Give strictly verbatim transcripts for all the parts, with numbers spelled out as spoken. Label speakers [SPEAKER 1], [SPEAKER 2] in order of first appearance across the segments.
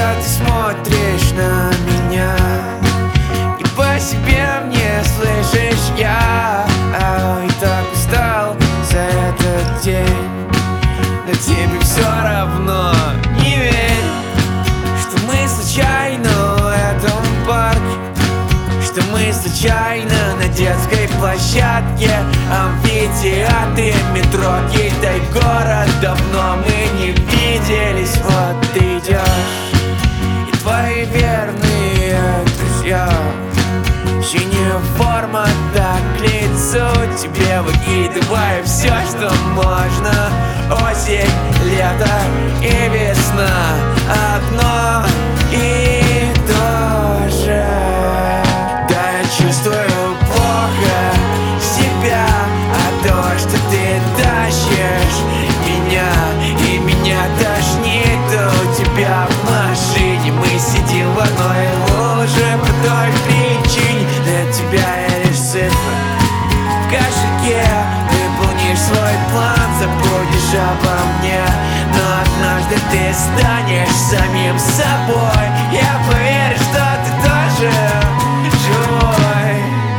[SPEAKER 1] когда ты смотришь на меня, и по себе мне слышишь я. И так устал за этот день, но тебе все равно. Не верь, что мы случайно в этом парке, что мы случайно на детской площадке, амфитеатре, метро, Китай, город. Давно мы не виделись. Вот ты идешь, и твои верные друзья, синяя форма так к лицу тебе, выкидывай все, что можно. Осень, лето и весна одно и то же. Да, я чувствую плохо себя, а то, что ты тащишь меня, и меня тошнит у тебя в машине. Мы сидим в одной луже по той причине. Для тебя я лишь цифра в кошельке. Выполнишь свой план, забудешь обо мне, но однажды ты станешь самим собой. Я поверю, что ты тоже живой.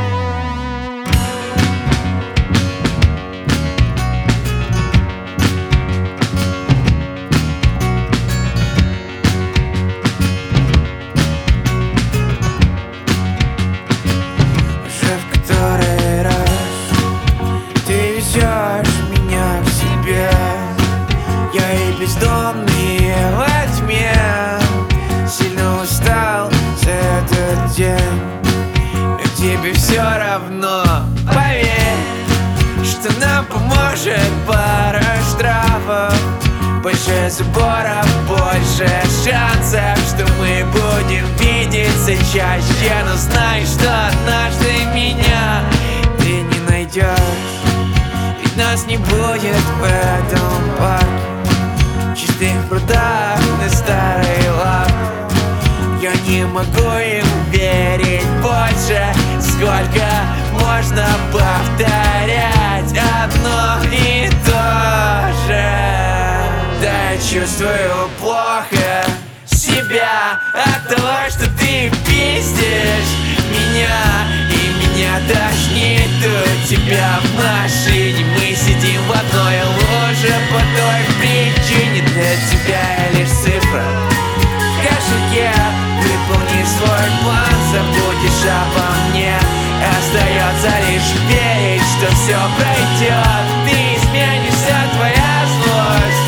[SPEAKER 1] Уже в который раз ты везешь меня к себе. Я и бездомный во тьме, сильно устал за этот день, но тебе все равно. Поверь, что нам поможет пара штрафов, больше заборов, больше шансов, что мы будем видеться чаще. Но знай, что однажды меня ты не найдешь, ведь нас не будет в этом парке, в чистых прудах на старой лавке. Я не могу им верить больше. Сколько можно повторять одно и то же? Да, я чувствую плохо себя от того, что ты пиздишь меня, и меня тошнит у тебя в машине. Мы сидим в одной луже по той причине. Для тебя я лишь цифра в кошельке. Выполнишь свой план, забудешь обо мне. Остается лишь верить, что все пройдет. Ты изменишься, твоя злость.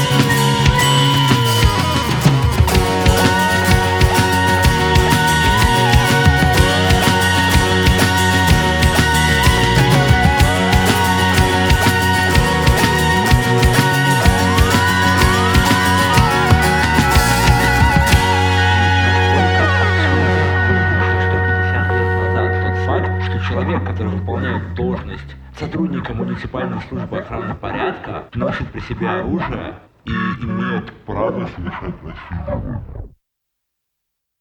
[SPEAKER 2] Человек, который выполняет должность сотрудника муниципальной службы охраны порядка, носит при себе оружие и имеет право совершать насилие.